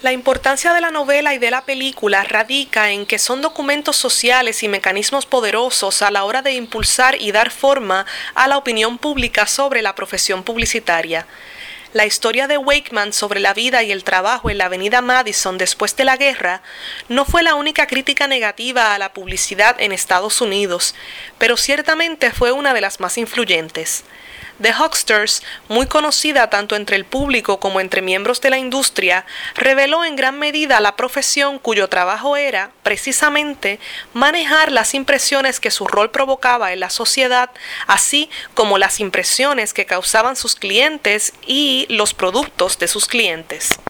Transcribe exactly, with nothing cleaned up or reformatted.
La importancia de la novela y de la película radica en que son documentos sociales y mecanismos poderosos a la hora de impulsar y dar forma a la opinión pública sobre la profesión publicitaria. La historia de Wakeman sobre la vida y el trabajo en la avenida Madison después de la guerra no fue la única crítica negativa a la publicidad en Estados Unidos, pero ciertamente fue una de las más influyentes. The Hucksters, muy conocida tanto entre el público como entre miembros de la industria, reveló en gran medida la profesión cuyo trabajo era, precisamente, manejar las impresiones que su rol provocaba en la sociedad, así como las impresiones que causaban sus clientes y los productos de sus clientes.